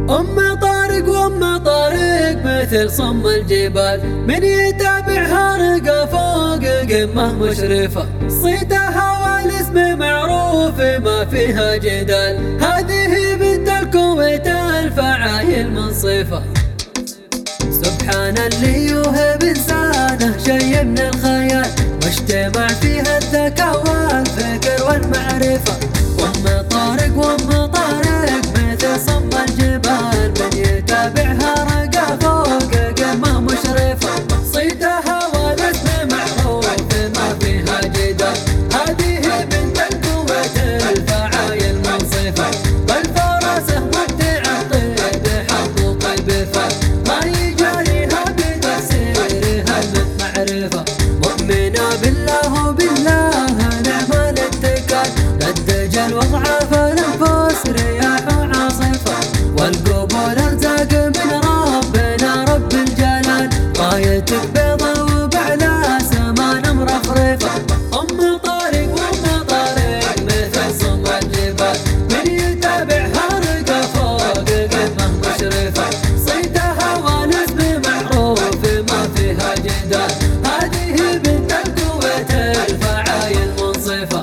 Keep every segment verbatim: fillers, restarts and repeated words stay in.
أم طارق وأم طارق مثل صم الجبال، من يتابعها رقى فوق قمة مشرفة. صيتها والاسم معروف ما فيها جدال، هذه بنت الكويت الفعايل منصفة. سبحان اللي يوهب إنسانه شيء من الخيال، واجتمع فيها الذكاء والفكر والمعرفة. وأم طارق وأم طارق مثل صم الجبال، من يتابعها رقى فوق قمة مشرفة. صيتها والاسم معروف ما فيها جدال، هذه بنت الكويت الفعايل منصفة. بالفراسة مبدع الطيب حظ قلب فات، ما يجاريها بتفسيرها المعرفة. مؤمنة بالله وبالله نعم الاتكال، الدجال وضعه فالانفس رياح وعاصفة. والقبول ارزاق من ربنا رب الجلال، رايتك بيضة وبعلى سمان مرفرفة. أم طارق وأم طارق مثل صم الجبال، من يتابعها رقى فوق قمة مشرفة. صيتها والاسم معروف ما فيها جدال، هذه بنت الكويت الفعايل منصفة.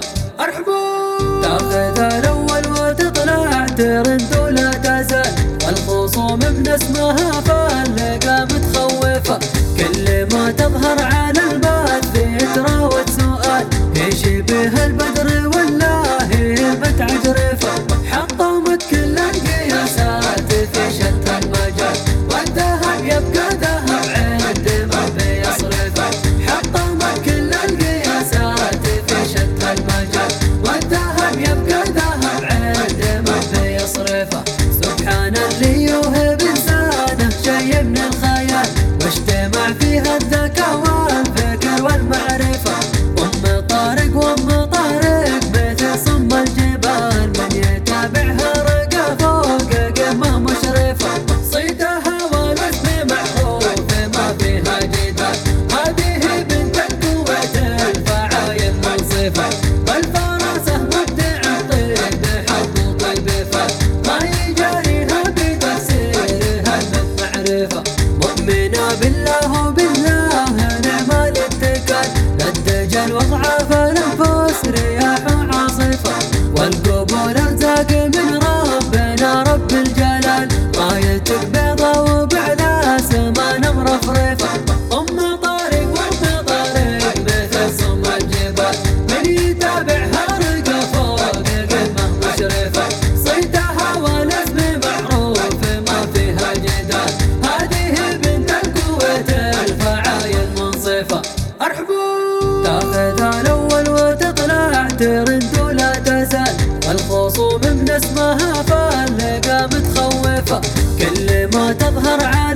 ارحبوا تاخذ الاول وتطلع ترند ولا تزال، والخصوم من اسمها فاللقى متخوفة. كل ما تظهر على البث يتراود سؤال، ايش به البدر ولا هي متعجرفة. حطمت كل القياسات في شتى المجال، والذهب يبقى ذهب عند ما بيصرفه. حطمت كل القياسات في شتى المجال، والذهب يبقى ذهب عند ما بيصرفه. سبحان اللي يوهب إنسانه شيء من الخيال، واجتمع فيها الذكاء والفكر والمعرفة. أم طارق وأم طارق مثل صم الجبال، من يتابعها رقى فوق قمة مشرفة. صيتها والاسم معروف ما فيها جدال، هذه بنت الكويت الفعايل منصفة. بالفراسة مبدع الطيب حظ طيب فات، ما يجاريها بتفسيرها المعرفة. مؤمنة بالله وبالله نعم الاتكال، الدجال وضعه فالانفس رياح وعاصفة. والقبول ارزاق من ربنا رب الجلال، رايتك بيضة وبعلى سمان مرفرفة. أم طارق وأم طارق مثل صم الجبال، من يتابعها رقى فوق قمة مشرفة. صيتها والاسم معروف ما فيها جدال، هذه بنت الكويت الفعايل منصفة. ارحبوا تاخذ الاول وتطلع ترند ولا تزال، والخصوم من اسمها فاللقى متخوفة. كل ما تظهر على